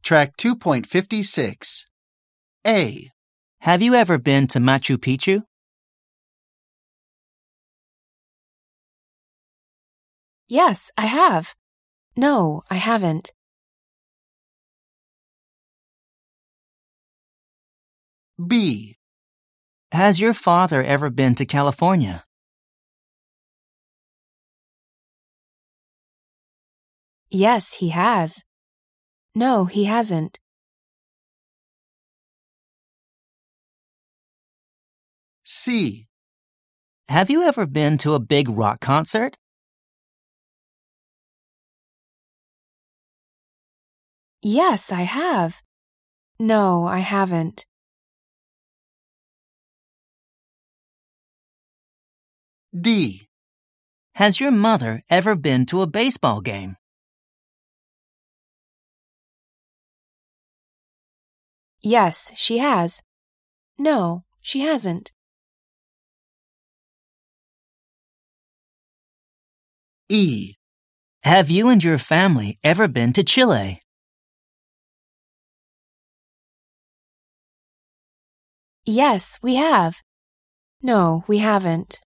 Track 2.56. A. Have you ever been to Machu Picchu? Yes, I have. No, I haven't. B. Has your father ever been to California? Yes, he has. No, he hasn't. C. Have you ever been to a big rock concert? Yes, I have. No, I haven't. D. Has your mother ever been to a baseball game? Yes, she has. No, she hasn't. E. Have you and your family ever been to Chile? Yes, we have. No, we haven't.